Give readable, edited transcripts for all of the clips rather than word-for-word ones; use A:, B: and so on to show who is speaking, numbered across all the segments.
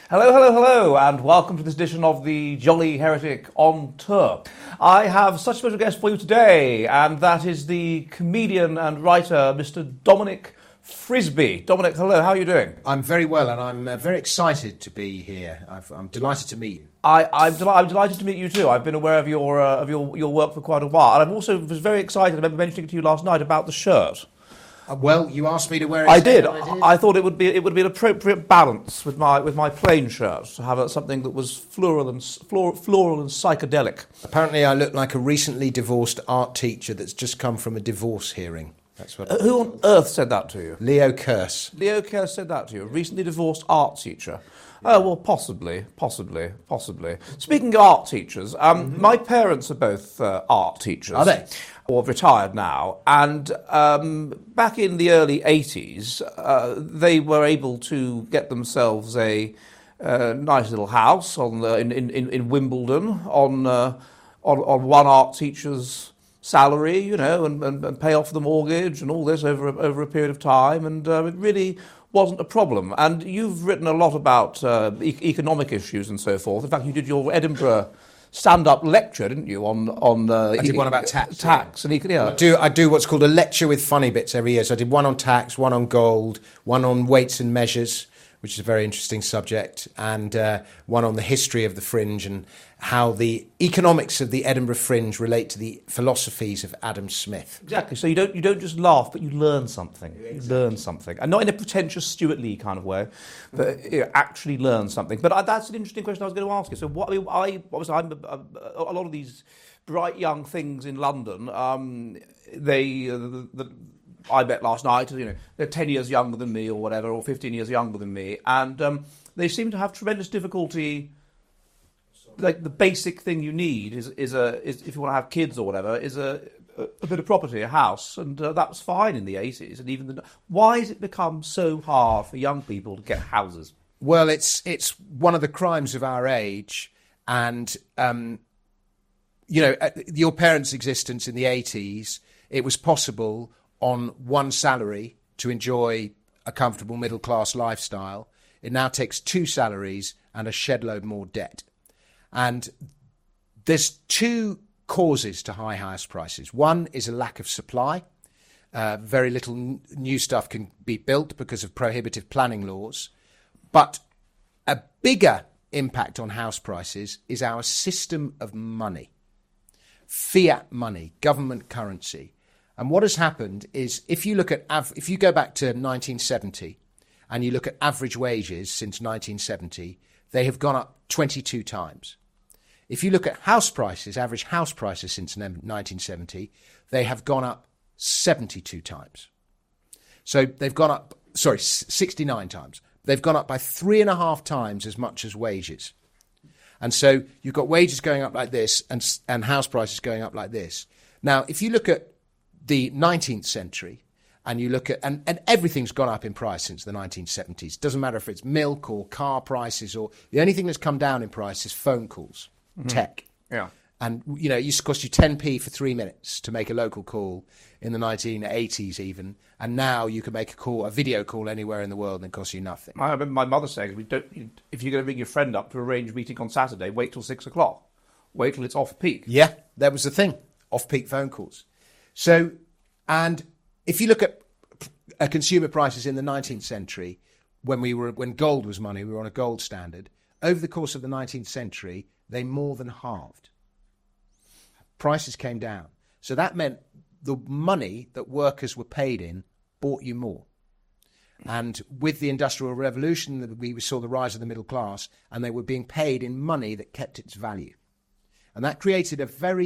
A: Hello, hello, hello, and welcome to this edition of the Jolly Heretic on Tour. I have such a special guest for you today, and that is the comedian and writer, Mr. Dominic Frisby. Dominic, hello, how are you doing?
B: I'm very well, and I'm very excited to be here. I'm delighted to meet you.
A: I'm delighted to meet you too. I've been aware of your work for quite a while, and I also was very excited. I remember mentioning it to you last night about the shirt.
B: Well, you asked me to wear it.
A: I did. I thought it would be an appropriate balance with my plain shirt to have something that was floral and psychedelic.
B: Apparently, I look like a recently divorced art teacher that's just come from a divorce hearing. That's what.
A: Who on earth said that to you?
B: Leo Kearse.
A: Leo Kearse said that to you. A recently divorced art teacher. Oh, well, possibly. Speaking of art teachers, my parents are both art teachers.
B: Are they?
A: Or retired now. And back in the early 80s, they were able to get themselves a nice little house in Wimbledon on one art teacher's salary, you know, and pay off the mortgage and all this over a period of time. And it really wasn't a problem. And you've written a lot about economic issues and so forth. In fact, you did your Edinburgh stand-up lecture, didn't you? I
B: did one about tax.
A: Tax,
B: yeah.
A: And
B: I do what's called a lecture with funny bits every year. So I did one on tax, one on gold, one on weights and measures, which is a very interesting subject, and one on the history of the Fringe and how the economics of the Edinburgh Fringe relate to the philosophies of Adam Smith.
A: Exactly. So you don't just laugh, but you learn something. Exactly. You learn something, and not in a pretentious Stuart Lee kind of way, but you actually learn something. But that's an interesting question I was going to ask you. So I'm a lot of these bright young things in London. I bet last night, you know, they're 10 years younger than me or whatever, or 15 years younger than me, and they seem to have tremendous difficulty. Like the basic thing you need is if you want to have kids or whatever, is a bit of property, a house, and that was fine in the 80s. And even why has it become so hard for young people to get houses?
B: Well, it's one of the crimes of our age, and you know, your parents' existence in the 80s, it was possible on one salary to enjoy a comfortable middle-class lifestyle. It now takes two salaries and a shed load more debt. And there's two causes to high house prices. One is a lack of supply. Very little new stuff can be built because of prohibitive planning laws. But a bigger impact on house prices is our system of money. Fiat money, government currency. And what has happened is if you go back to 1970 and you look at average wages since 1970, they have gone up 22 times. If you look at house prices, average house prices since 1970, they have gone up 72 times. So they've gone up, 69 times. They've gone up by 3.5 times as much as wages. And so you've got wages going up like this and house prices going up like this. Now, if you look at the 19th century, and you look at, and everything's gone up in price since the 1970s. Doesn't matter if it's milk or car prices, or the only thing that's come down in price is phone calls, tech.
A: Yeah.
B: And, you know, it used to cost you 10p for 3 minutes to make a local call in the 1980s even. And now you can make a video call anywhere in the world and it costs you nothing.
A: I remember my mother saying, if you're going to ring your friend up to arrange a meeting on Saturday, wait till 6 o'clock. Wait till it's off-peak.
B: Yeah, that was the thing, off-peak phone calls. So, and if you look at consumer prices in the 19th century, when gold was money, we were on a gold standard. Over the course of the 19th century, they more than halved. Prices came down. So that meant the money that workers were paid in bought you more. And with the Industrial Revolution, we saw the rise of the middle class, and they were being paid in money that kept its value. And that created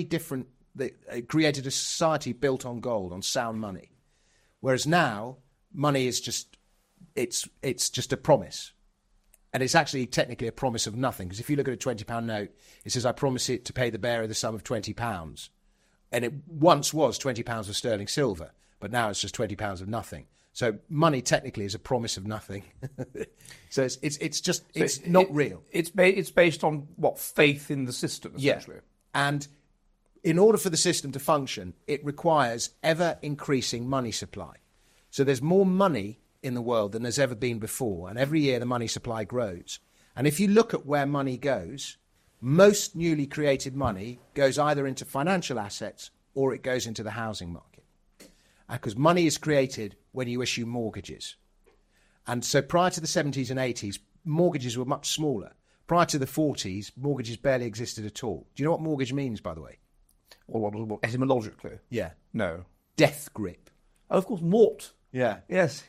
B: it created a society built on gold, on sound money. Whereas now, money is just a promise. And it's actually technically a promise of nothing. Because if you look at a £20 note, it says, I promise it to pay the bearer the sum of £20. And it once was £20 of sterling silver, but now it's just £20 of nothing. So money technically is a promise of nothing. So it's not real.
A: It's based on what, faith in the system, essentially.
B: Yeah. And in order for the system to function, it requires ever-increasing money supply. So there's more money in the world than there's ever been before, and every year the money supply grows. And if you look at where money goes, most newly created money goes either into financial assets or it goes into the housing market. Because money is created when you issue mortgages. And so prior to the 70s and 80s, mortgages were much smaller. Prior to the 40s, mortgages barely existed at all. Do you know what mortgage means, by the way?
A: Or etymologically?
B: Yeah.
A: No.
B: Death grip.
A: Oh, of course, mort.
B: Yeah.
A: Yes.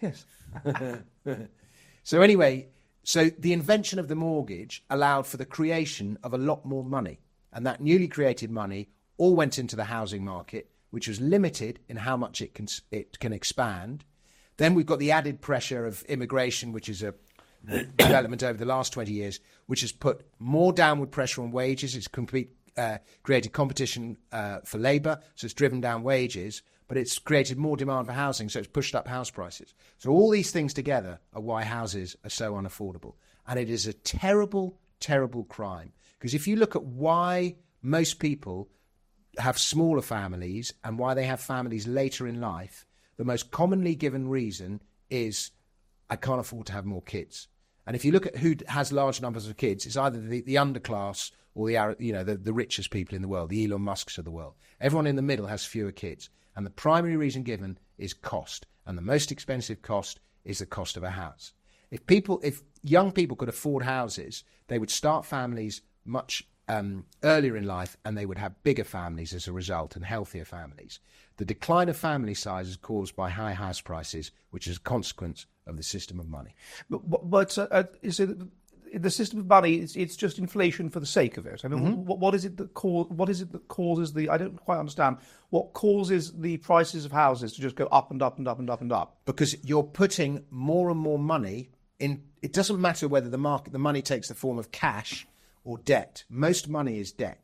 B: So anyway, so the invention of the mortgage allowed for the creation of a lot more money. And that newly created money all went into the housing market, which was limited in how much it can expand. Then we've got the added pressure of immigration, which is a development over the last 20 years, which has put more downward pressure on wages. It's created competition for labour, so it's driven down wages, but it's created more demand for housing, so it's pushed up house prices. So all these things together are why houses are so unaffordable. And it is a terrible, terrible crime. Because if you look at why most people have smaller families and why they have families later in life, the most commonly given reason is, I can't afford to have more kids. And if you look at who has large numbers of kids, it's either the underclass or the richest people in the world, the Elon Musks of the world. Everyone in the middle has fewer kids. And the primary reason given is cost. And the most expensive cost is the cost of a house. If young people could afford houses, they would start families much earlier in life, and they would have bigger families as a result and healthier families. The decline of family size is caused by high house prices, which is a consequence of the system of money.
A: But is it the system of money? It's just inflation for the sake of it. I mean, what is it that causes the? I don't quite understand what causes the prices of houses to just go up and up and up and up and up.
B: Because you're putting more and more money in. It doesn't matter whether the money takes the form of cash or debt. Most money is debt.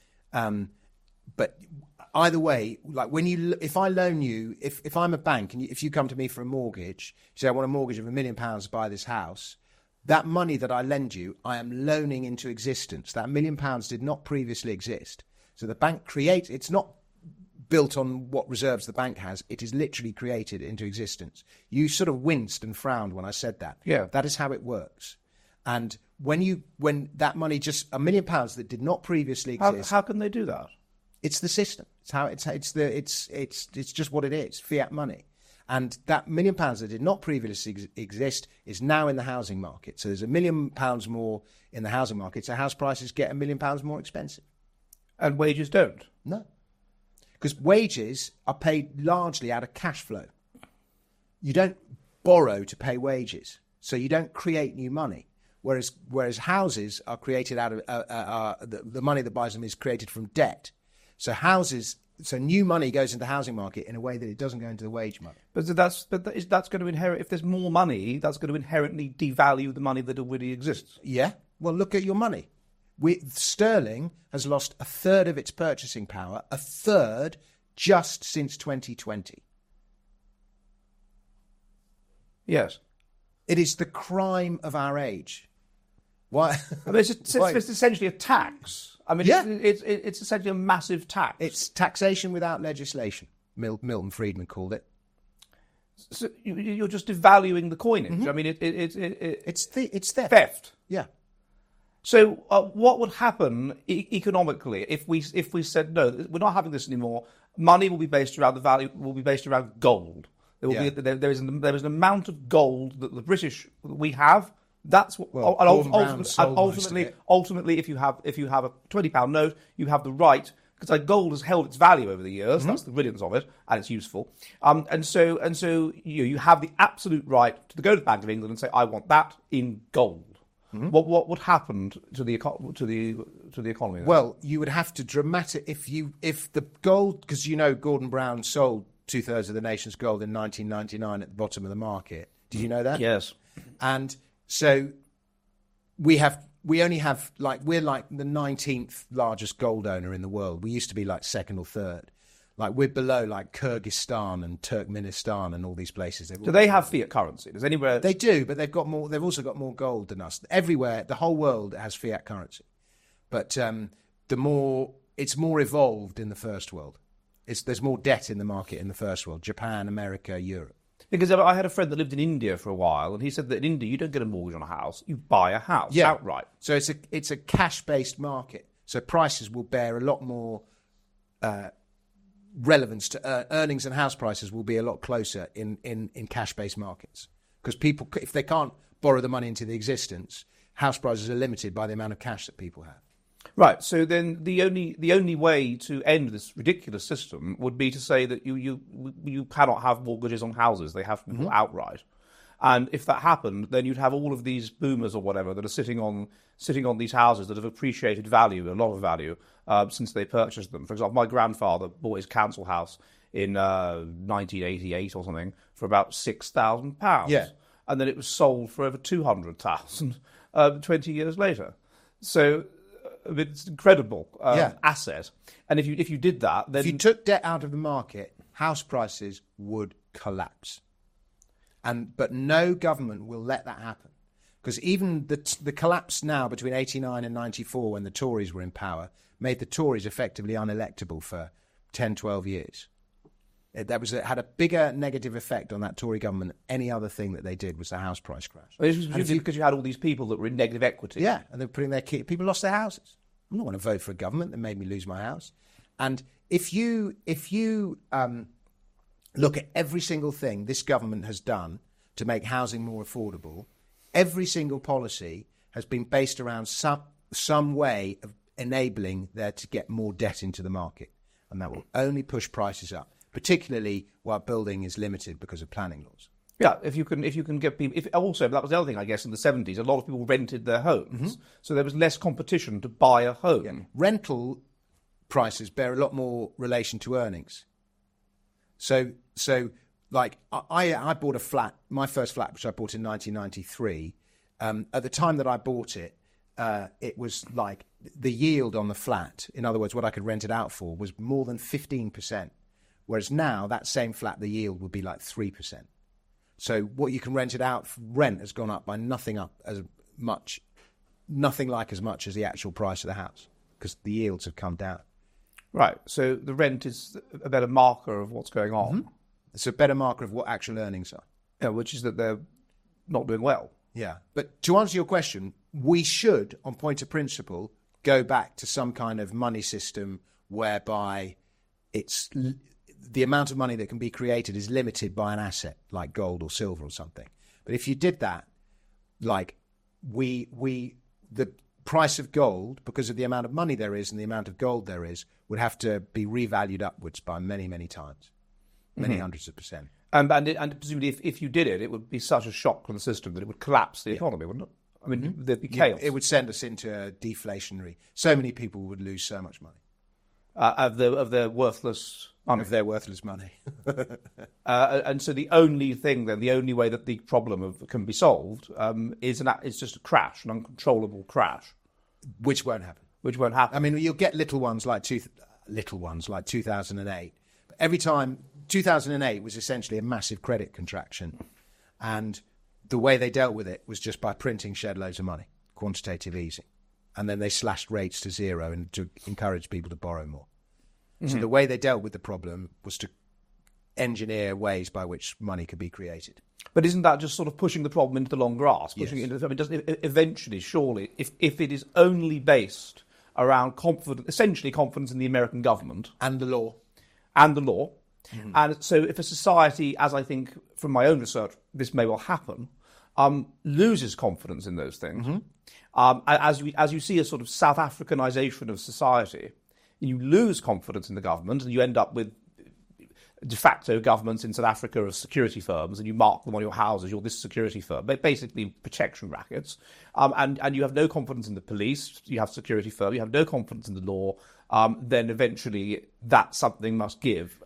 B: But either way, like if I loan you, if I'm a bank and if you come to me for a mortgage, you say I want a mortgage of £1 million to buy this house, that money that I lend you, I am loaning into existence. That £1 million did not previously exist. So the bank it's not built on what reserves the bank has. It is literally created into existence. You sort of winced and frowned when I said that.
A: Yeah.
B: That is how it works. And when that money, just £1 million that did not previously exist.
A: How can they do that?
B: It's the system. It's just what it is. Fiat money. And that £1 million that did not previously exist is now in the housing market. So there's £1 million more in the housing market. So house prices get £1 million more expensive.
A: And wages don't?
B: No. Because wages are paid largely out of cash flow. You don't borrow to pay wages. So you don't create new money. Whereas houses are created out of the money that buys them is created from debt. So new money goes into the housing market in a way that it doesn't go into the wage market.
A: But that's going to inherit. If there's more money, that's going to inherently devalue the money that already exists.
B: Yeah. Well, look at your money. Sterling has lost a third of its purchasing power, a third just since 2020.
A: Yes.
B: It is the crime of our age. Why?
A: I mean, it's essentially a tax. I mean,
B: yeah.
A: It's essentially a massive tax.
B: It's taxation without legislation. Milton Friedman called it.
A: So you're just devaluing the coinage. Mm-hmm. I mean,
B: it's theft.
A: Theft.
B: Yeah.
A: So what would happen economically if we said no, we're not having this anymore? Money will be based around gold. There is an amount of gold that the British we have. That's what. Ultimately, if you have a £20 note, you have the right, because gold has held its value over the years. Mm-hmm. That's the brilliance of it, and it's useful. And so you have the absolute right to go to the Bank of England and say, I want that in gold. Mm-hmm. What would happen to the economy? Then?
B: Well, you would have to if the gold, because Gordon Brown sold 2/3 of the nation's gold in 1999 at the bottom of the market. Did you know that?
A: Yes.
B: And so we're like the 19th largest gold owner in the world. We used to be like second or third. Like we're below like Kyrgyzstan and Turkmenistan and all these places.
A: Do they have fiat currency? Does anywhere?
B: They do, but they've got more. They've also got more gold than us. Everywhere, the whole world has fiat currency, but it's more evolved in the first world. There's more debt in the market in the first world. Japan, America, Europe.
A: Because I had a friend that lived in India for a while, and he said that in India you don't get a mortgage on a house, you buy a house outright.
B: So it's a cash-based market. So prices will bear a lot more relevance to earnings, and house prices will be a lot closer in cash-based markets. Because people, if they can't borrow the money into the existence, house prices are limited by the amount of cash that people have.
A: Right. So then the only way to end this ridiculous system would be to say that you cannot have mortgages on houses; they have to be outright. And if that happened, then you'd have all of these boomers or whatever that are sitting on these houses that have appreciated value, a lot of value, since they purchased them. For example, my grandfather bought his council house in 1988 or something for about £6,000.
B: Yeah.
A: And then it was sold for over 200,000 20 years later. So it's an incredible asset. And if you did that, then
B: if you took debt out of the market, house prices would collapse. But no government will let that happen, because even the collapse now between 89 and 94, when the Tories were in power, made the Tories effectively unelectable for 10, 12 years. It had a bigger negative effect on that Tory government than any other thing that they did was the house price crash.
A: Well, it was because you had all these people that were in negative equity.
B: Yeah, and they were putting people lost their houses. I'm not going to vote for a government that made me lose my house. And if you look at every single thing this government has done to make housing more affordable, every single policy has been based around some way of enabling there to get more debt into the market. And that will only push prices up, particularly while building is limited because of planning laws.
A: Yeah, if you can get people. Also, that was the other thing, I guess, in the 70s, a lot of people rented their homes, so there was less competition to buy a home.
B: Yeah. Rental prices bear a lot more relation to earnings. So like I bought a flat, my first flat, which I bought in 1993. At the time that I bought it, it was like the yield on the flat, in other words, what I could rent it out for, was more than 15%. Whereas now, that same flat, the yield would be like 3%. So what you can rent it out for, rent has gone up by nothing like as much as the actual price of the house, because the yields have come down.
A: Right. So the rent is a better marker of what's going on.
B: Mm-hmm. It's a better marker of what actual earnings are.
A: Yeah, which is that they're not doing well.
B: Yeah. But to answer your question, we should, on point of principle, go back to some kind of money system whereby it's the amount of money that can be created is limited by an asset like gold or silver or something. But if you did that, like the price of gold, because of the amount of money there is and the amount of gold there is, would have to be revalued upwards by many, many times, many hundreds of percent.
A: And presumably, if you did it, it would be such a shock to the system that it would collapse the economy, wouldn't it? I mean, there'd be chaos.
B: It would send us into a deflationary. So many people would lose so much money.
A: Of their worthless money.
B: Of their worthless money.
A: And so the only way that the problem can be solved is just a crash, an uncontrollable crash.
B: Which won't happen.
A: I
B: mean, you'll get little ones like 2008. But every time, 2008 was essentially a massive credit contraction. And the way they dealt with it was just by printing shed loads of money, quantitative easing. And then they slashed rates to zero and to encourage people to borrow more. Mm-hmm. So the way they dealt with the problem was to engineer ways by which money could be created.
A: But isn't that just sort of pushing the problem into the long grass? Pushing
B: Yes.
A: it into, doesn't it, eventually, surely, if it is only based around essentially confidence in the American government
B: and the law.
A: Mm-hmm. And so if a society, as I think from my own research, this may well happen, loses confidence in those things, as you see a sort of South Africanization of society, you lose confidence in the government and you end up with de facto governments in South Africa of security firms, and you mark them on your houses, you're this security firm, but basically protection rackets, and you have no confidence in the police, you have security firm, you have no confidence in the law, then eventually that something must give.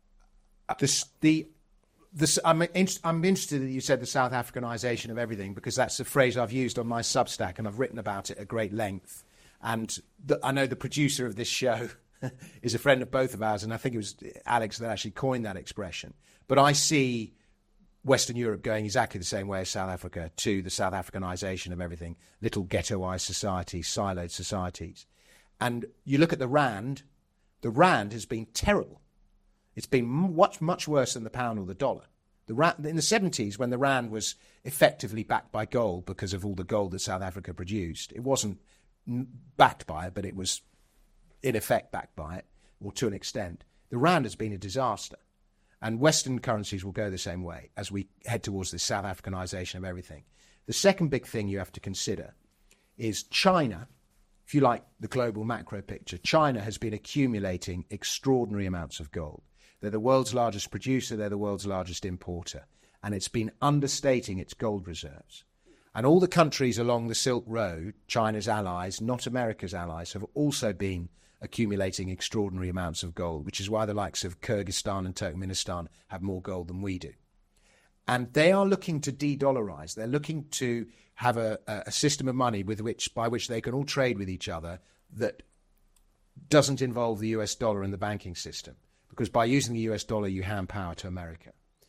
B: I'm interested that you said the South Africanization of everything, because that's a phrase I've used on my Substack and I've written about it at great length. And I know the producer of this show is a friend of both of ours, and I think it was Alex that actually coined that expression. But I see Western Europe going exactly the same way as South Africa to the South Africanization of everything, little ghettoized societies, siloed societies. And you look at the Rand has been terrible. It's been much, much worse than the pound or the dollar. In the 70s, when the rand was effectively backed by gold because of all the gold that South Africa produced, it wasn't backed by it, but it was in effect backed by it, or to an extent. The rand has been a disaster. And Western currencies will go the same way as we head towards this South Africanization of everything. The second big thing you have to consider is China. If you like the global macro picture, China has been accumulating extraordinary amounts of gold. They're the world's largest producer, they're the world's largest importer, and it's been understating its gold reserves. And all the countries along the Silk Road, China's allies, not America's allies, have also been accumulating extraordinary amounts of gold, which is why the likes of Kyrgyzstan and Turkmenistan have more gold than we do. And they are looking to de-dollarize. They're looking to have a system of money by which they can all trade with each other that doesn't involve the US dollar in the banking system. Because by using the US dollar, you hand power to America.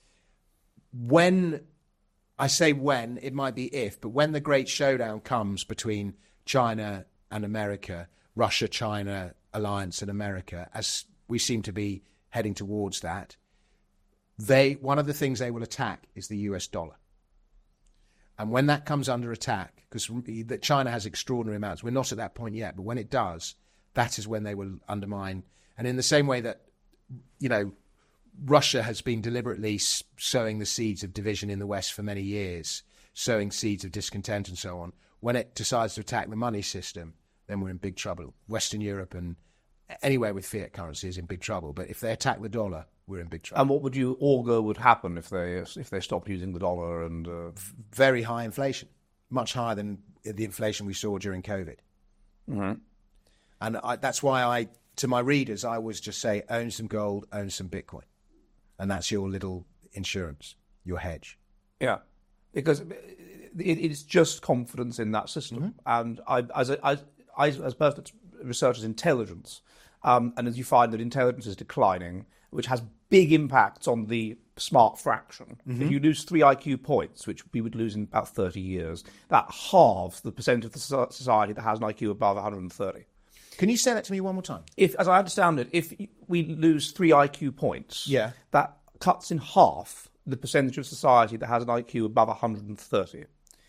B: When, I say when, it might be if, but when the great showdown comes between China and America, Russia-China alliance and America, as we seem to be heading towards that, one of the things they will attack is the US dollar. And when that comes under attack, because China has extraordinary amounts, we're not at that point yet, but when it does, that is when they will undermine. And in the same way that, Russia has been deliberately sowing the seeds of division in the West for many years, sowing seeds of discontent and so on, when it decides to attack the money system, then we're in big trouble. Western Europe and anywhere with fiat currency is in big trouble. But if they attack the dollar, we're in big trouble.
A: And what would you augur would happen if they stopped using the dollar? And
B: very high inflation, much higher than the inflation we saw during COVID.
A: Mm-hmm.
B: And that's why to my readers, I always just say, own some gold, own some Bitcoin. And that's your little insurance, your hedge.
A: Yeah, because it's just confidence in that system. Mm-hmm. And as a person that researches intelligence, and as you find that intelligence is declining, which has big impacts on the smart fraction. Mm-hmm. If you lose 3 IQ points, which we would lose in about 30 years, that halves the percent of the society that has an IQ above 130.
B: Can you say that to me one more time?
A: As I understand it, if we lose 3 IQ points, that cuts in half the percentage of society that has an IQ above 130.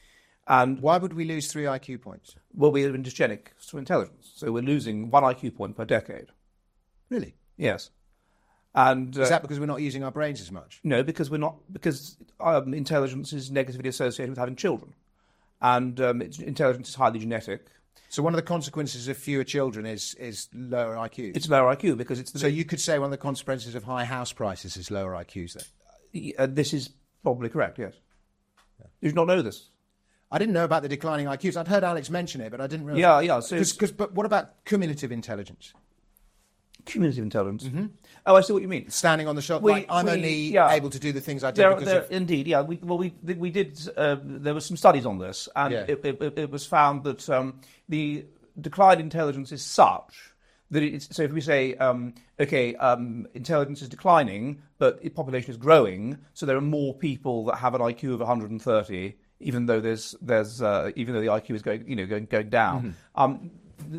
A: And
B: why would we lose 3 IQ points?
A: Well, we're dysgenic to intelligence, so we're losing 1 IQ point per decade.
B: Really?
A: Yes. And
B: is that because we're not using our brains as much?
A: No, because we're not. Because intelligence is negatively associated with having children, and intelligence is highly genetic.
B: So one of the consequences of fewer children is lower IQs?
A: It's lower IQ because it's...
B: So you could say one of the consequences of high house prices is lower IQs then?
A: This is probably correct, yes. Yeah. Did you not know this?
B: I didn't know about the declining IQs. I'd heard Alex mention it, but I didn't realise...
A: Yeah.
B: But what about cumulative intelligence?
A: Cumulative intelligence? Mm-hmm. Oh, I see what you mean.
B: Standing on the shoulder. I'm only able to do the things I did
A: Indeed, yeah. We did... there were some studies on this, and it was found that the decline in intelligence is such that it's... So if we say, intelligence is declining, but population is growing, so there are more people that have an IQ of 130, even though there's even though the IQ is going down. Mm-hmm.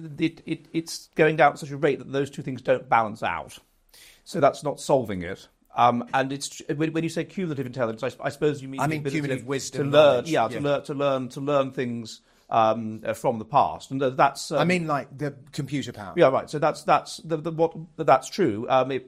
A: It's going down at such a rate that those two things don't balance out. So that's not solving it. And it's when you say cumulative intelligence, I suppose you mean
B: cumulative wisdom,
A: to learn, to learn things from the past, and that's.
B: I mean, like the computer power.
A: Yeah, right. So that's that's true.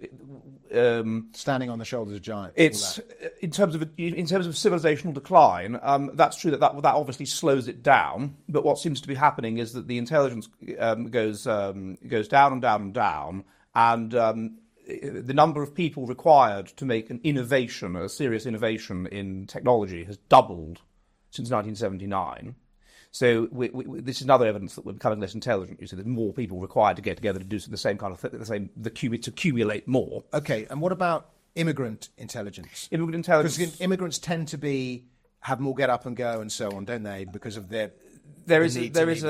B: Standing on the shoulders of giants.
A: It's in terms of civilizational decline. That's true that obviously slows it down. But what seems to be happening is that the intelligence goes down and down and down, and the number of people required to make an innovation, a serious innovation in technology, has doubled since 1979. So this is another evidence that we're becoming less intelligent. You see, there's more people required to get together to do the same kind of thing, to accumulate more.
B: Okay, and what about immigrant intelligence?
A: Immigrant intelligence,
B: because immigrants tend to have more get up and go and so on, don't they? Because of their
A: there is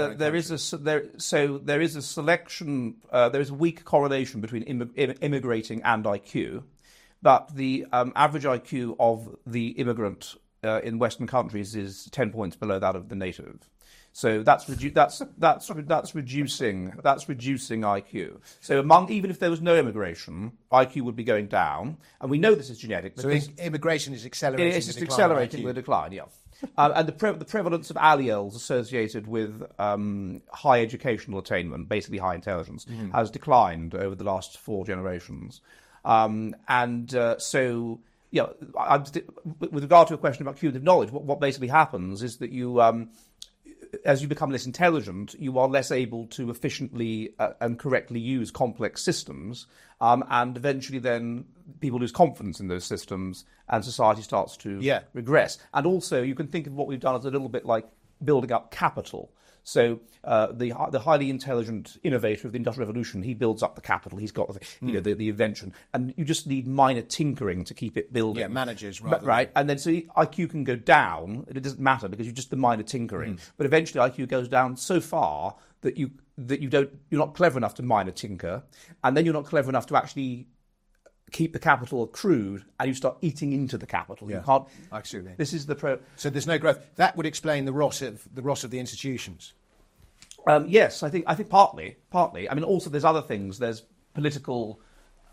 A: a selection. There is a weak correlation between immigrating and IQ, but the average IQ of the immigrant in Western countries is 10 points below that of the native. So that's reducing IQ. So even if there was no immigration, IQ would be going down, and we know this is genetic.
B: So immigration is accelerating.
A: It's accelerating the decline. Yeah. And the prevalence of alleles associated with high educational attainment, basically high intelligence, has declined over the last 4 generations. So, with regard to a question about cumulative knowledge, what basically happens is that you, as you become less intelligent, you are less able to efficiently and correctly use complex systems, and eventually then people lose confidence in those systems and society starts to regress. And also you can think of what we've done as a little bit like building up capital. So the highly intelligent innovator of the Industrial Revolution, he builds up the capital. He's got the invention, and you just need minor tinkering to keep it building.
B: Yeah, managers, rather.
A: Right, and then so IQ can go down. It doesn't matter because you just the minor tinkering. But eventually IQ goes down so far that you're not clever enough to minor tinker, and then you're not clever enough to actually keep the capital accrued, and you start eating into the capital.
B: Yeah.
A: You can't.
B: Absolutely.
A: This is
B: So there's no growth. That would explain the rot of the institutions.
A: Yes, I think partly. I mean, also there's other things. There's political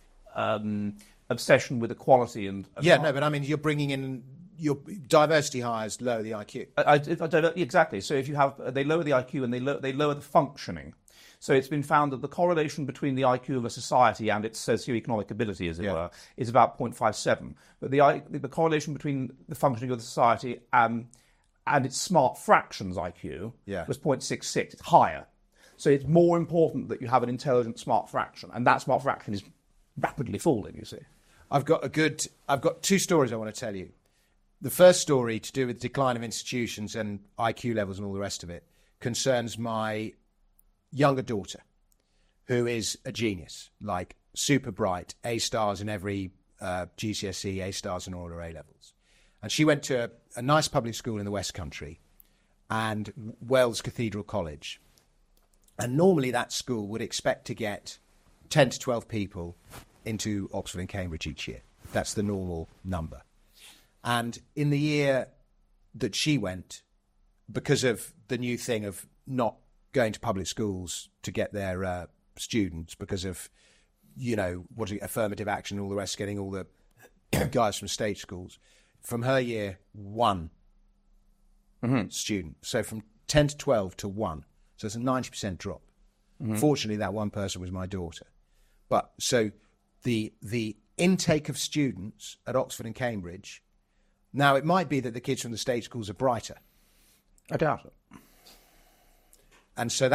A: obsession with equality and
B: but I mean, you're bringing in your diversity hires lower the IQ.
A: Exactly. So if you have, they lower the IQ and they lower the functioning. So it's been found that the correlation between the IQ of a society and its socioeconomic ability, as it were, is about 0.57. But the correlation between the functioning of the society and its smart fractions IQ was 0.66. It's higher. So it's more important that you have an intelligent smart fraction, and that smart fraction is rapidly falling, you see.
B: I've got 2 stories I want to tell you. The first story, to do with decline of institutions and IQ levels and all the rest of it, concerns my younger daughter, who is a genius, like super bright, A stars in every GCSE, A stars in all her A levels. And she went to a nice public school in the West Country and Wells Cathedral College. And normally that school would expect to get 10 to 12 people into Oxford and Cambridge each year. That's the normal number. And in the year that she went, because of the new thing of not going to public schools to get their students, because of, affirmative action and all the rest, getting all the guys from state schools, from her year, 1 student. So from 10 to 12 to 1. So it's a 90% drop. Fortunately, that one person was my daughter. But so the intake of students at Oxford and Cambridge, now it might be that the kids from the state schools are brighter.
A: I doubt it.
B: And so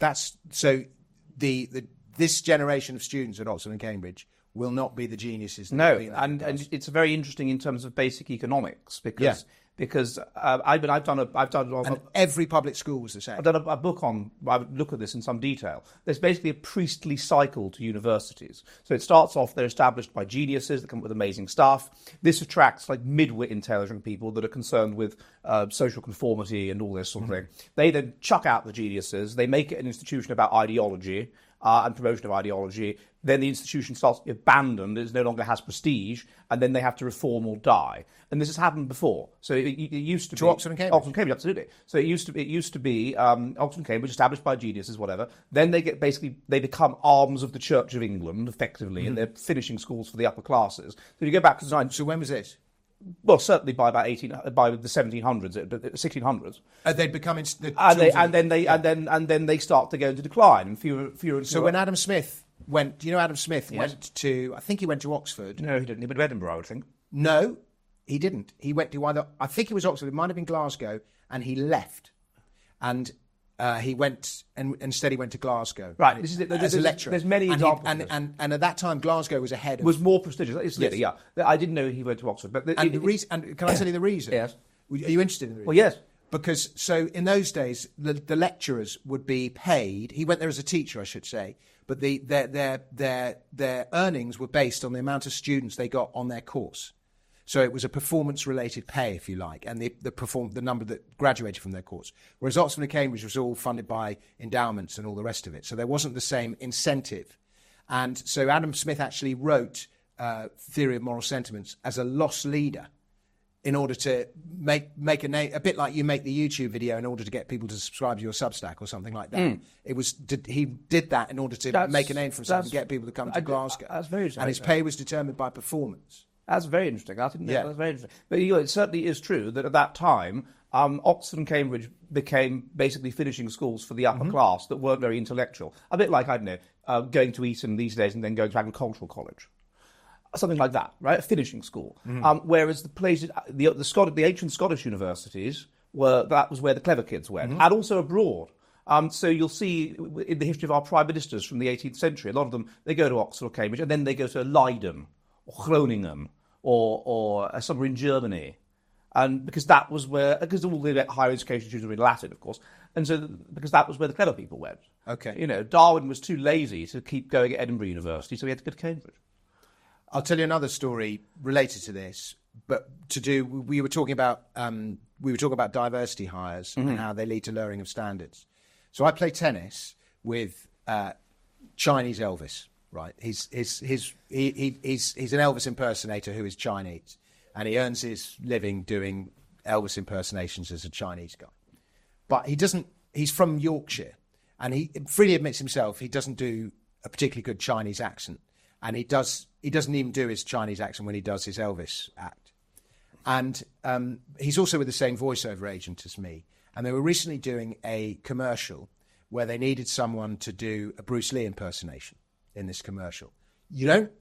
B: this generation of students at Oxford and Cambridge will not be the geniuses.
A: And it's very interesting in terms of basic economics because I've done
B: and every public school was the same.
A: I've done a book on. I would look at this in some detail. There's basically a priestly cycle to universities. So it starts off, they're established by geniuses that come up with amazing stuff. This attracts like mid-wit intelligent people that are concerned with social conformity and all this sort of thing. They then chuck out the geniuses. They make it an institution about ideology and promotion of ideology. Then the institution starts to be abandoned, it no longer has prestige, and then they have to reform or die. And this has happened before. So it used to be
B: Oxford and Cambridge.
A: Oxford and Cambridge, absolutely. So it used to be Oxford and Cambridge, established by geniuses, whatever. Then they become arms of the Church of England, effectively, and they're finishing schools for the upper classes. So you go back to the 19th.
B: So when was this?
A: Well, certainly by the 1700s, 1600s.
B: They'd become
A: and then they start to go into decline, and fewer and fewer.
B: So when Adam Smith went, Adam Smith went to, I think he went to Oxford.
A: No, he didn't. He went to Edinburgh, I would think.
B: No, he didn't. He went to I think it was Oxford. It might have been Glasgow, and he left, and he went and instead he went to Glasgow.
A: Right, this is it.
B: As a lecturer.
A: There's many examples.
B: And at that time, Glasgow was ahead.
A: Was more prestigious. Yeah, I didn't know he went to Oxford. But
B: can I tell you the reason?
A: Yes.
B: Are you interested in the reason?
A: Well, yes.
B: Because so in those days, the lecturers would be paid. He went there as a teacher, I should say, but their earnings were based on the amount of students they got on their course. So it was a performance-related pay, if you like, and the number that graduated from their course. Whereas Oxford and Cambridge was all funded by endowments and all the rest of it. So there wasn't the same incentive. And so Adam Smith actually wrote Theory of Moral Sentiments as a loss leader in order to make a name, a bit like you make the YouTube video in order to get people to subscribe to your Substack or something like that. He did that in order to make a name for himself and get people to come to Glasgow.
A: That's very interesting.
B: And his pay was determined by performance.
A: That's very interesting. I didn't know. That's very interesting. But it certainly is true that at that time, Oxford and Cambridge became basically finishing schools for the upper class that weren't very intellectual. A bit like, I don't know, going to Eton these days and then going to agricultural college. Something like that, right? A finishing school. Whereas the places, the ancient Scottish universities that was where the clever kids went, and also abroad. So you'll see in the history of our prime ministers from the 18th century, a lot of them, they go to Oxford or Cambridge, and then they go to Leiden or Groningen or somewhere in Germany. And because that was because all the higher education students were in Latin, of course, and so because that was where the clever people went.
B: Okay.
A: You know, Darwin was too lazy to keep going at Edinburgh University, so he had to go to Cambridge.
B: I'll tell you another story related to this, but we were talking about diversity hires and how they lead to lowering of standards. So I play tennis with Chinese Elvis, right? He's an Elvis impersonator who is Chinese, and he earns his living doing Elvis impersonations as a Chinese guy. But he's from Yorkshire, and he freely admits himself he doesn't do a particularly good Chinese accent. And he doesn't even do his Chinese accent when he does his Elvis act. And he's also with the same voiceover agent as me. And they were recently doing a commercial where they needed someone to do a Bruce Lee impersonation in this commercial. You don't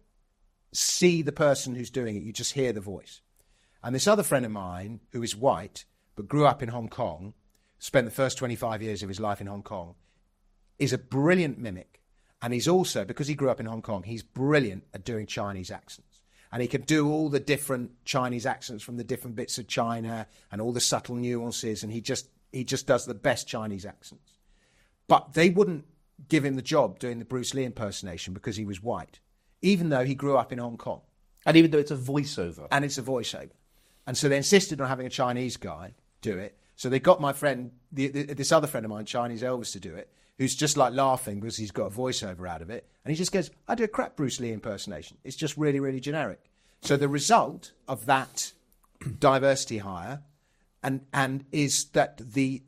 B: see the person who's doing it, you just hear the voice. And this other friend of mine, who is white, but grew up in Hong Kong, spent the first 25 years of his life in Hong Kong, is a brilliant mimic. And he's also, because he grew up in Hong Kong, he's brilliant at doing Chinese accents. And he can do all the different Chinese accents from the different bits of China and all the subtle nuances. And he just does the best Chinese accents. But they wouldn't give him the job doing the Bruce Lee impersonation because he was white, even though he grew up in Hong Kong.
A: And even though it's a voiceover.
B: And it's a voiceover. And so they insisted on having a Chinese guy do it. So they got my friend, this other friend of mine, Chinese Elvis, to do it, who's just like laughing because he's got a voiceover out of it. And he just goes, I do a crap Bruce Lee impersonation. It's just really, really generic. So the result of that diversity hire and is that the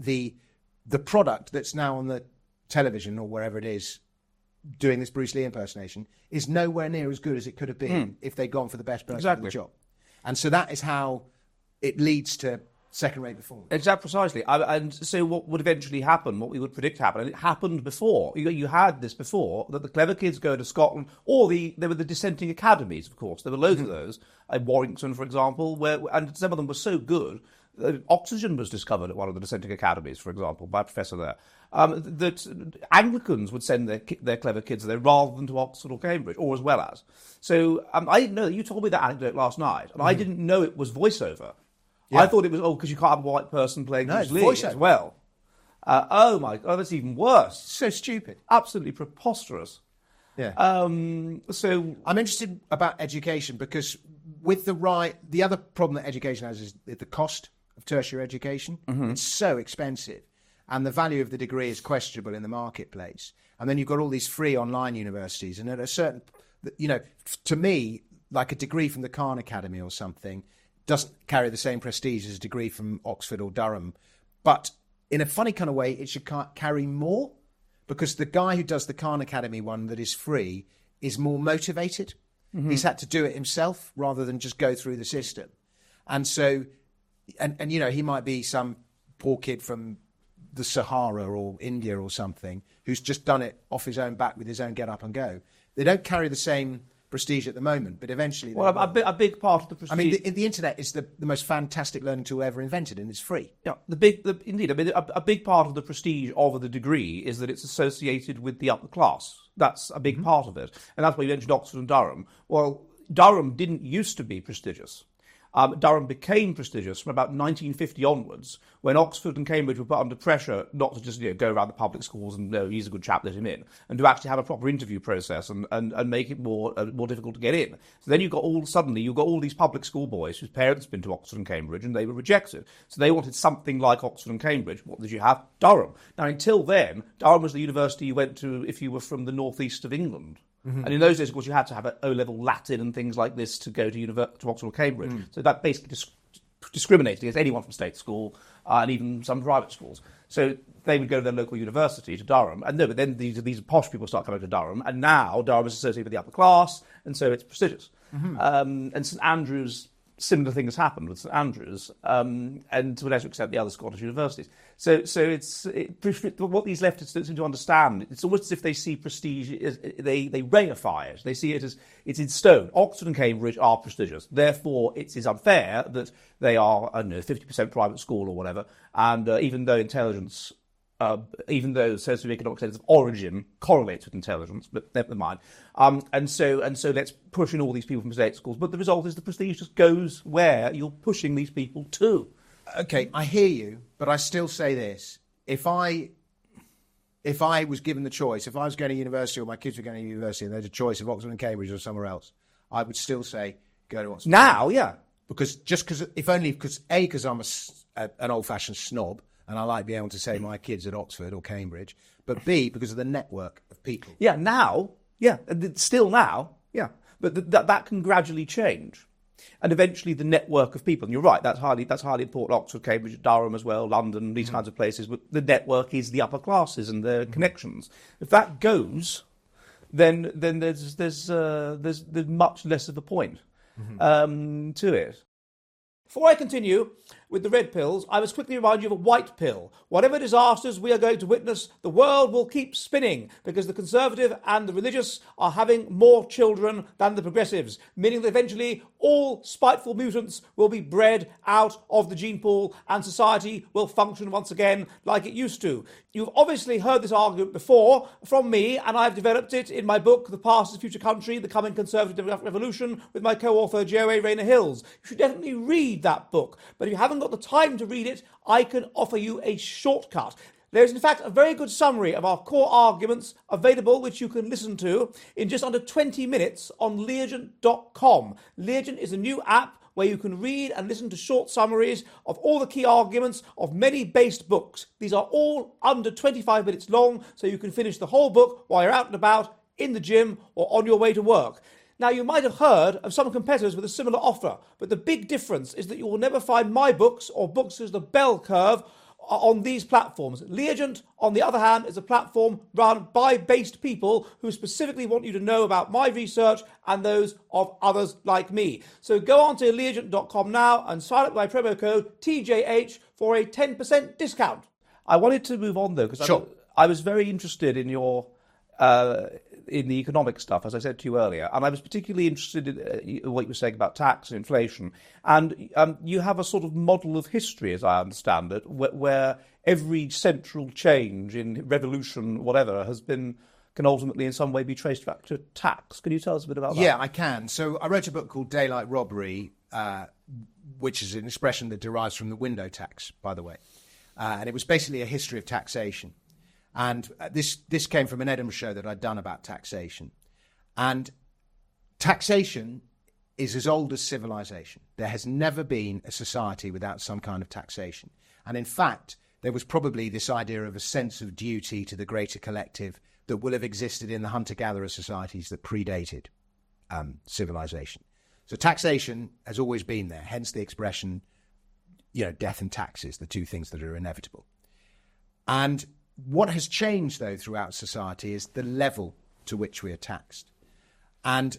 B: product that's now on the television or wherever it is doing this Bruce Lee impersonation is nowhere near as good as it could have been if they'd gone for the best person for the job. And so that is how it leads to second-rate performance.
A: Exactly, precisely. And so what would eventually happen, what we would predict happen, and it happened before. You had this before, that the clever kids go to Scotland, or there were the dissenting academies, of course. There were loads of those. Warrington, for example, and some of them were so good. Oxygen was discovered at one of the dissenting academies, for example, by a professor there. That Anglicans would send their clever kids there rather than to Oxford or Cambridge, or as well as. So I didn't know that. You told me that anecdote last night, and I didn't know it was voiceover. Yeah. I thought it was, because you can't have a white person playing Bruce Lee as well. That's even worse.
B: So stupid.
A: Absolutely preposterous.
B: Yeah.
A: So
B: I'm interested about education because with the other problem that education has is the cost of tertiary education. It's so expensive. And the value of the degree is questionable in the marketplace. And then you've got all these free online universities. And at a certain, to me, like a degree from the Khan Academy or something, doesn't carry the same prestige as a degree from Oxford or Durham. But in a funny kind of way, it should carry more because the guy who does the Khan Academy one that is free is more motivated. He's had to do it himself rather than just go through the system. And so, and he might be some poor kid from the Sahara or India or something who's just done it off his own back with his own get up and go. They don't carry the same prestige at the moment, but eventually...
A: Well, a big part of the prestige...
B: I mean, the internet is the most fantastic learning tool ever invented, and it's free.
A: Yeah, a big part of the prestige of the degree is that it's associated with the upper class. That's a big part of it. And that's why you mentioned Oxford and Durham. Well, Durham didn't used to be prestigious. Durham became prestigious from about 1950 onwards, when Oxford and Cambridge were put under pressure not to just go around the public schools and he's a good chap, let him in, and to actually have a proper interview process and make it more difficult to get in. So then you've got all these public school boys whose parents had been to Oxford and Cambridge and they were rejected. So they wanted something like Oxford and Cambridge. What did you have? Durham. Now, until then, Durham was the university you went to if you were from the northeast of England. And in those days, of course, you had to have an O-level Latin and things like this to go to Oxford or Cambridge. So that basically just discriminated against anyone from state school and even some private schools. So they would go to their local university, to Durham, and no, but then these posh people start coming to Durham, and now Durham is associated with the upper class, and so it's prestigious. And St Andrews, similar thing has happened with St Andrews, and to a lesser extent the other Scottish universities. So what these leftists don't seem to understand, it's almost as if they see prestige, they reify it. They see it as it's in stone. Oxford and Cambridge are prestigious. Therefore, it is unfair that they are, I don't know, 50% private school or whatever. And even though intelligence, even though socioeconomic sense of origin correlates with intelligence, but never mind. And so let's push in all these people from state schools. But the result is the prestige just goes where you're pushing these people to.
B: Okay, I hear you, but I still say this. If I was given the choice, if I was going to university or my kids were going to university and there's a choice of Oxford and Cambridge or somewhere else, I would still say go to Oxford.
A: Now, yeah.
B: Because I'm an old-fashioned snob, and I like being able to say my kids at Oxford or Cambridge, but B, because of the network of people.
A: Yeah, now, yeah, still now, yeah. But that can gradually change. And eventually the network of people, and you're right, that's highly important, Oxford, Cambridge, Durham as well, London, these kinds of places, but the network is the upper classes and their connections. If that goes, then there's much less of a point to it. Before I continue with the red pills, I must quickly remind you of a white pill. Whatever disasters we are going to witness, the world will keep spinning because the conservative and the religious are having more children than the progressives, meaning that eventually all spiteful mutants will be bred out of the gene pool and society will function once again like it used to. You've obviously heard this argument before from me, and I've developed it in my book, The Past is Future Country, The Coming Conservative Revolution, with my co-author, Joe A. Rayner Hills. You should definitely read that book, but if you haven't got the time to read it, I can offer you a shortcut. There is, in fact, a very good summary of our core arguments available, which you can listen to in just under 20 minutes on Leargent.com. Leargent is a new app where you can read and listen to short summaries of all the key arguments of many based books. These are all under 25 minutes long, so you can finish the whole book while you're out and about, in the gym, or on your way to work. Now, you might have heard of some competitors with a similar offer, but the big difference is that you will never find my books or books as the bell curve on these platforms. Leargent, on the other hand, is a platform run by based people who specifically want you to know about my research and those of others like me. So go on to Leargent.com now and sign up with my promo code TJH for a 10% discount. I wanted to move on, though, because I was very interested in your... in the economic stuff, as I said to you earlier, and I was particularly interested in what you were saying about tax and inflation. And you have a sort of model of history, as I understand it, where every central change in revolution, whatever, can ultimately in some way be traced back to tax. Can you tell us a bit about that?
B: Yeah, I can. So I wrote a book called Daylight Robbery, which is an expression that derives from the window tax, by the way. And it was basically a history of taxation. And this came from an Edinburgh show that I'd done about taxation. And taxation is as old as civilization. There has never been a society without some kind of taxation. And in fact, there was probably this idea of a sense of duty to the greater collective that will have existed in the hunter-gatherer societies that predated civilization. So taxation has always been there, hence the expression, death and taxes, the two things that are inevitable. And what has changed, though, throughout society is the level to which we are taxed. And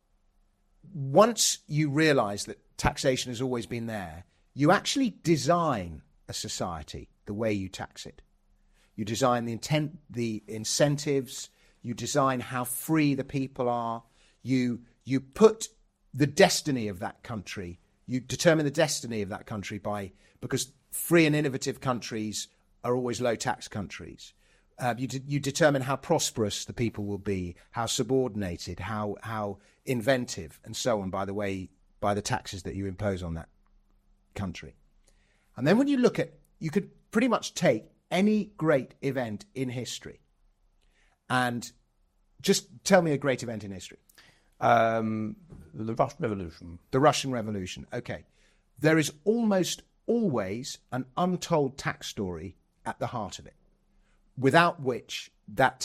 B: once you realise that taxation has always been there, you actually design a society the way you tax it. You design the incentives, you design how free the people are, you put the destiny of that country, you determine the destiny of that country because free and innovative countries are always low-tax countries. You determine how prosperous the people will be, how subordinated, how inventive, and so on, by the taxes that you impose on that country. And then when you look at, you could pretty much take any great event in history and just tell me a great event in history.
A: The Russian Revolution.
B: The Russian Revolution, okay. There is almost always an untold tax story at the heart of it, without which that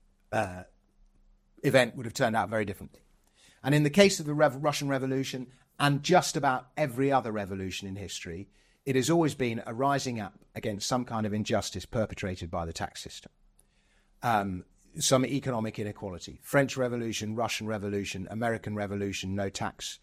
B: event would have turned out very differently. And in the case of the Russian Revolution, and just about every other revolution in history, it has always been a rising up against some kind of injustice perpetrated by the tax system. Some economic inequality. French Revolution, Russian Revolution, American Revolution, no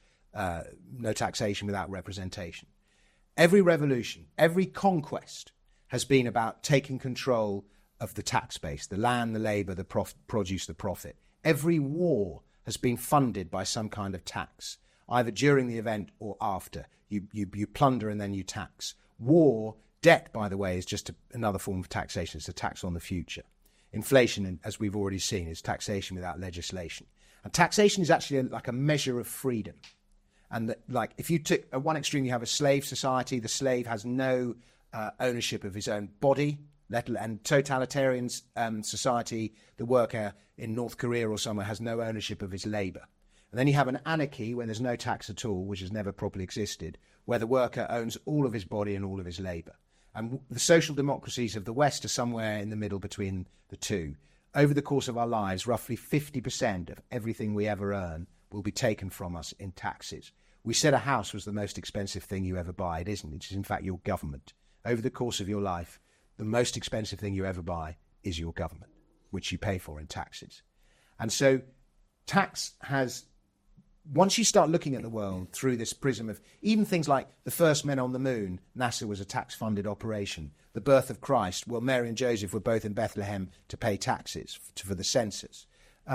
B: taxation without representation. Every revolution, every conquest has been about taking control of the tax base, the land, the labour, the produce, the profit. Every war has been funded by some kind of tax, either during the event or after. You plunder and then you tax. War, debt, by the way, is just another form of taxation. It's a tax on the future. Inflation, as we've already seen, is taxation without legislation. And taxation is actually like a measure of freedom. And like if you took at one extreme, you have a slave society. The slave has no ownership of his own body. And totalitarian society, the worker in North Korea or somewhere has no ownership of his labour. And then you have an anarchy where there's no tax at all, which has never properly existed, where the worker owns all of his body and all of his labour. And the social democracies of the West are somewhere in the middle between the two. Over the course of our lives, roughly 50% of everything we ever earn will be taken from us in taxes. We said a house was the most expensive thing you ever buy. It isn't. It is, in fact, your government. Over the course of your life, the most expensive thing you ever buy is your government, which you pay for in taxes. And so tax has, once you start looking at the world through this prism of even things like the first men on the moon, NASA was a tax-funded operation. The birth of Christ, well, Mary and Joseph were both in Bethlehem to pay taxes for the census.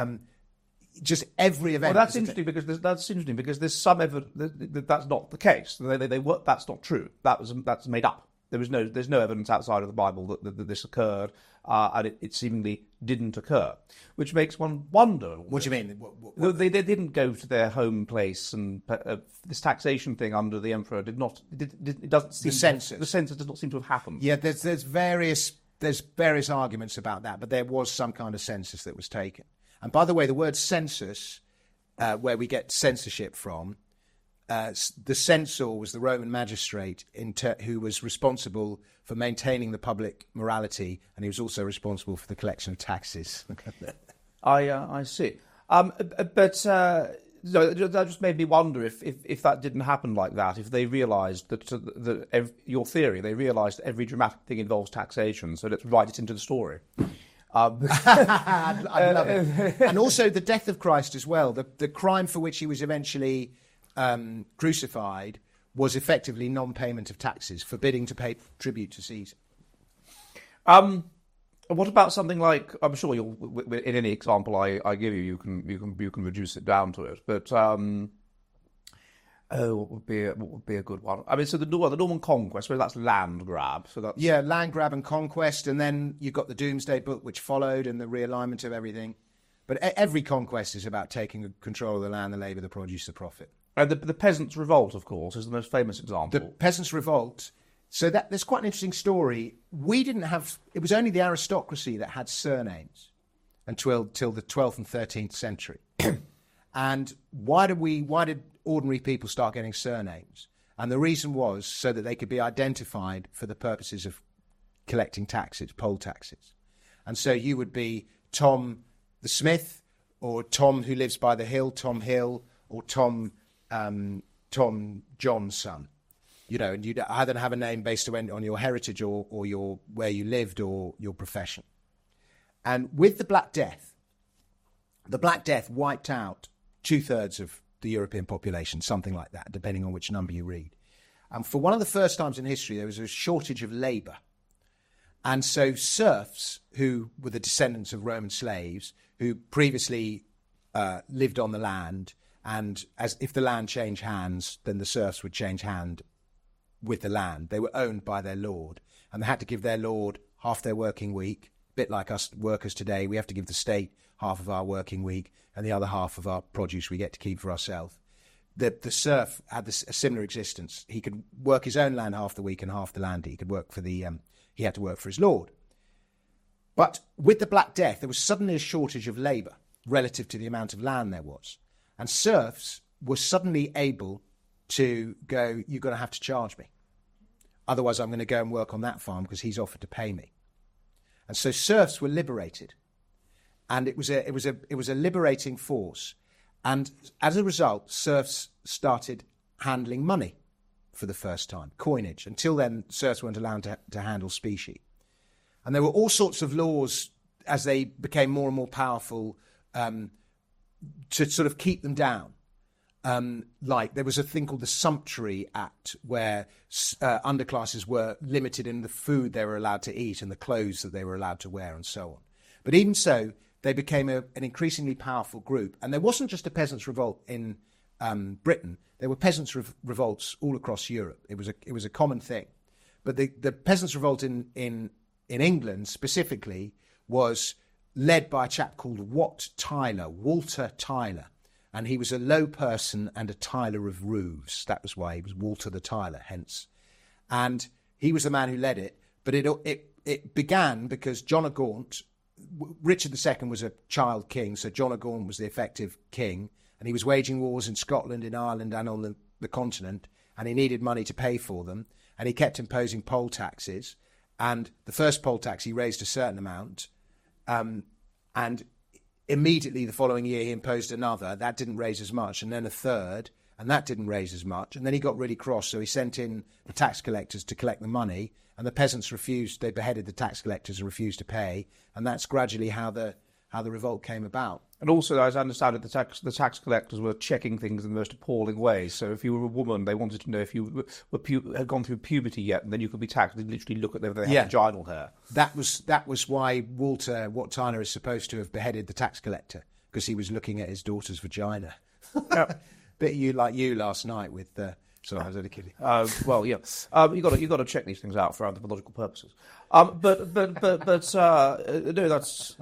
B: Just every event.
A: Well, that's interesting because there's some evidence that that's not the case. That's not true. That's made up. There's no evidence outside of the Bible that this occurred, and it seemingly didn't occur, which makes one wonder.
B: What do you mean?
A: They didn't go to their home place, and this taxation thing under the emperor did not. It doesn't seem. The census does not seem to have happened.
B: Yeah, there's various arguments about that, but there was some kind of census that was taken. And by the way, the word census, where we get censorship from. The censor was the Roman magistrate who was responsible for maintaining the public morality, and he was also responsible for the collection of taxes.
A: I see. But that just made me wonder if that didn't happen like that, if they realised that your theory, they realised that every dramatic thing involves taxation, so let's write it into the story.
B: I love it. And also the death of Christ as well, the crime for which he was eventually crucified was effectively non-payment of taxes, forbidding to pay tribute to Caesar.
A: What about something like? I'm sure you'll, in any example I give you, you can reduce it down to it. But what would be a good one? I mean, so the Norman Conquest, where that's land grab. So that's
B: land grab and conquest, and then you got the Doomsday Book, which followed, and the realignment of everything. But every conquest is about taking control of the land, the labour, the produce, the profit.
A: The Peasants' Revolt, of course, is the most famous example.
B: The Peasants' Revolt. So there's quite an interesting story. It was only the aristocracy that had surnames until the 12th and 13th century. And why did ordinary people start getting surnames? And the reason was so that they could be identified for the purposes of collecting taxes, poll taxes. And so you would be Tom the Smith, or Tom who lives by the hill, Tom Hill, or Tom John's son, and you'd either have a name based on your heritage or your where you lived or your profession. And with the Black Death wiped out 2/3 of the European population, something like that, depending on which number you read. And for one of the first times in history, there was a shortage of labour. And so serfs, who were the descendants of Roman slaves, who previously lived on the land, and as if the land changed hands, then the serfs would change hand with the land. They were owned by their lord, and they had to give their lord half their working week, a bit like us workers today. We have to give the state half of our working week, and the other half of our produce we get to keep for ourselves. The serf had a similar existence. He could work his own land half the week and half the land he could work for he had to work for his lord. But with the Black Death, there was suddenly a shortage of labour relative to the amount of land there was. And serfs were suddenly able to go, you're going to have to charge me. Otherwise, I'm going to go and work on that farm because he's offered to pay me. And so serfs were liberated. And it was a liberating force. And as a result, serfs started handling money for the first time, coinage. Until then, serfs weren't allowed to handle specie. And there were all sorts of laws as they became more and more powerful to sort of keep them down. Like there was a thing called the Sumptuary Act, where underclasses were limited in the food they were allowed to eat and the clothes that they were allowed to wear and so on. But even so, they became an increasingly powerful group. And there wasn't just a peasants' revolt in Britain. There were peasants' revolts all across Europe. It was a common thing. But the peasants' revolt in England specifically was led by a chap called Walter Tyler. And he was a low person and a tiler of roofs. That was why he was Walter the Tiler, hence. And he was the man who led it. But it began because John of Gaunt, Richard II was a child king, so John of Gaunt was the effective king. And he was waging wars in Scotland, in Ireland, and on the continent. And he needed money to pay for them. And he kept imposing poll taxes. And the first poll tax, he raised a certain amount. And immediately the following year, he imposed another. That didn't raise as much. And then a third. And that didn't raise as much. And then he got really cross. So he sent in the tax collectors to collect the money. And the peasants refused. They beheaded the tax collectors and refused to pay. And that's gradually how the revolt came about.
A: And also, as I understand it, the tax collectors were checking things in the most appalling ways. So if you were a woman, they wanted to know if you had gone through puberty yet, and then you could be taxed. They'd literally look at whether they had vaginal hair.
B: That was why Wat Tyler is supposed to have beheaded the tax collector, because he was looking at his daughter's vagina.
A: Yep.
B: Bit like you last night with... Sorry, I was only kidding.
A: Well, yeah, you got to check these things out for anthropological purposes. But no,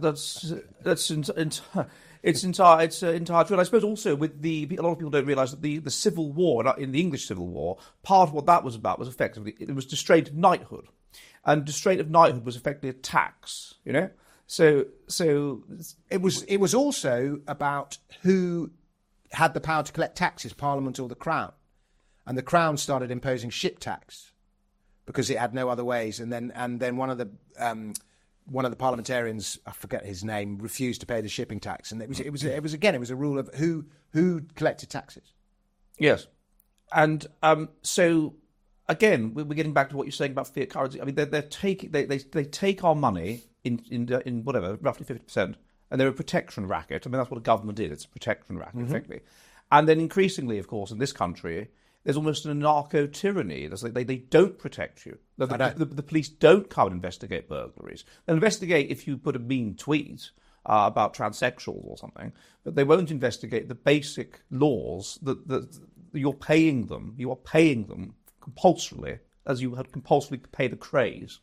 A: it's entirely true. And I suppose also with a lot of people don't realise that the Civil War, in the English Civil War, part of what that was about was effectively it was distraint of knighthood, and distraint of knighthood was effectively a tax. You know, so
B: it was also about who had the power to collect taxes, Parliament or the Crown. And the Crown started imposing ship tax because it had no other ways. And then one of the parliamentarians, I forget his name, refused to pay the shipping tax. And it was a rule of who collected taxes.
A: Yes, and so again we're getting back to what you're saying about fiat currency. I mean they take our money in whatever roughly 50%, and they're a protection racket. I mean that's what a government is. It's a protection racket, effectively. And then increasingly, of course, in this country, there's almost an anarcho-tyranny. They don't protect you. The police don't come and investigate burglaries. They'll investigate if you put a mean tweet about transsexuals or something, but they won't investigate the basic laws that you're paying them. You are paying them compulsorily, as you had compulsorily to pay the Krays,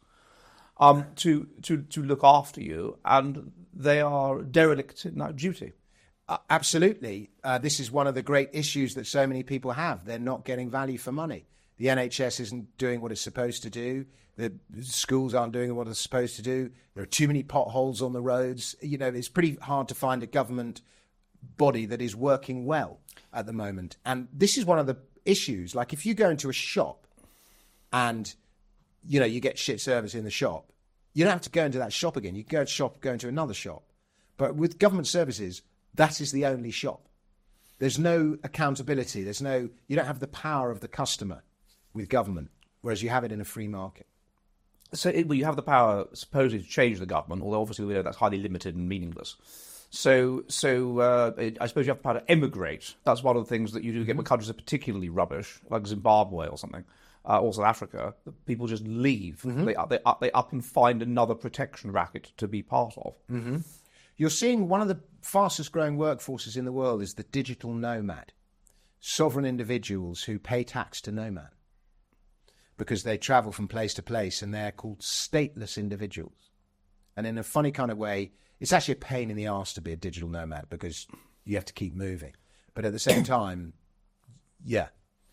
A: to look after you, and they are derelict in that duty.
B: Absolutely. This is one of the great issues that so many people have. They're not getting value for money. The NHS isn't doing what it's supposed to do. The schools aren't doing what it's supposed to do. There are too many potholes on the roads. You know, it's pretty hard to find a government body that is working well at the moment. And this is one of the issues. Like if you go into a shop and, you know, you get shit service in the shop, you don't have to go into that shop again. You go into another shop. But with government services, that is the only shop. There's no accountability. You don't have the power of the customer with government, whereas you have it in a free market.
A: So you have the power, supposedly, to change the government, although obviously we know that's highly limited and meaningless. So I suppose you have the power to emigrate. That's one of the things that you do get when countries are particularly rubbish, like Zimbabwe or something, or South Africa. People just leave. They up and find another protection racket to be part of.
B: Mm-hmm. You're seeing one of the fastest growing workforces in the world is the digital nomad. Sovereign individuals who pay tax to no man because they travel from place to place, and they're called stateless individuals. And in a funny kind of way, it's actually a pain in the arse to be a digital nomad because you have to keep moving. But at the same time, yeah,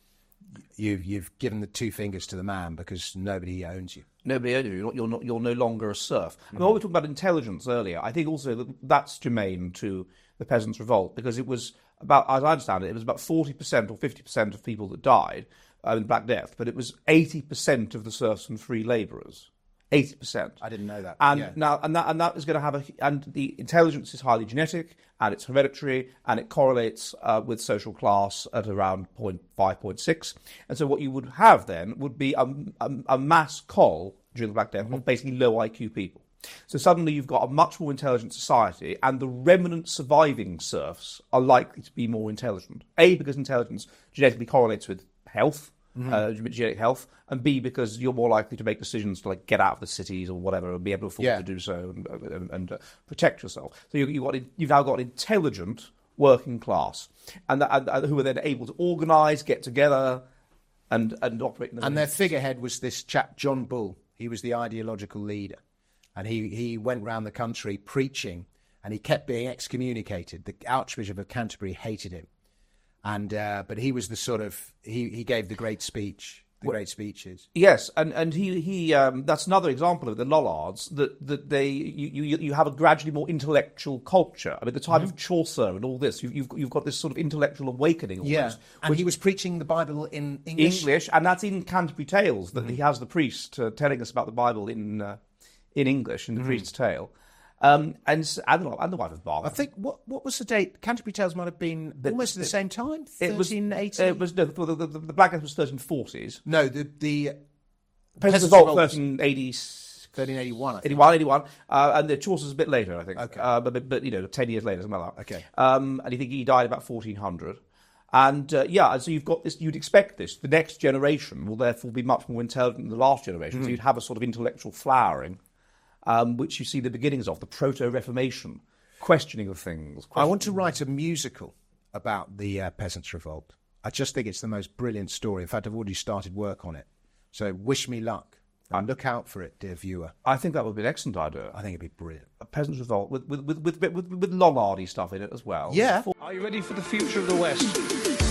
B: you've given the two fingers to the man because nobody owns you.
A: Nobody owns you. You're no longer a serf. I mean, when we were talking about intelligence earlier, I think also that's germane to the Peasants' Revolt, because it was about, as I understand it was about 40% or 50% of people that died in the Black Death, but it was 80% of the serfs and free labourers. 80%.
B: I didn't know that.
A: And
B: yeah.
A: now, and that is going to have and the intelligence is highly genetic, and it's hereditary, and it correlates with social class at around 0.5, 0.6. And so what you would have then would be a mass cull during the Black Death of basically low IQ people. So suddenly you've got a much more intelligent society, and the remnant surviving serfs are likely to be more intelligent. A, because intelligence genetically correlates with health, genetic health, and B, because you're more likely to make decisions to get out of the cities or whatever and be able to afford to do so and protect yourself. So you've now got an intelligent working class, and who are then able to organise, get together, and operate.
B: And their figurehead was this chap John Bull. He was the ideological leader. And he went round the country preaching, and he kept being excommunicated. The Archbishop of Canterbury hated him, and but he was the sort of he gave the great speech, great speeches.
A: Yes, and he that's another example of the Lollards that they you have a gradually more intellectual culture. I mean, the time of Chaucer and all this, you've got this sort of intellectual awakening. Almost,
B: and he was preaching the Bible in English.
A: And that's in Canterbury Tales that he has the priest telling us about the Bible in English, in the Priest's Tale, and the Wife of Bath.
B: I think what was the date? Canterbury Tales might have been almost at the same time. 1380.
A: It was the Black Death was 1340s.
B: No, the
A: Peasants' Revolt 1380.
B: 1381. I think.
A: 81, and the Chaucer's a bit later, I think.
B: Okay.
A: But 10 years later, something like that.
B: Okay.
A: And you think he died about 1400. And so you've got this. You'd expect this. The next generation will therefore be much more intelligent than the last generation. So you'd have a sort of intellectual flowering. Which you see the beginnings of, the Proto-Reformation, questioning of things.
B: I want to write a musical about the Peasants' Revolt. I just think it's the most brilliant story. In fact, I've already started work on it. So wish me luck. And look out for it, dear viewer.
A: I think that would be an excellent idea.
B: I think it'd be brilliant.
A: A Peasants' Revolt with Lollardy stuff in it as well.
B: Yeah.
C: Are you ready for the future of the West?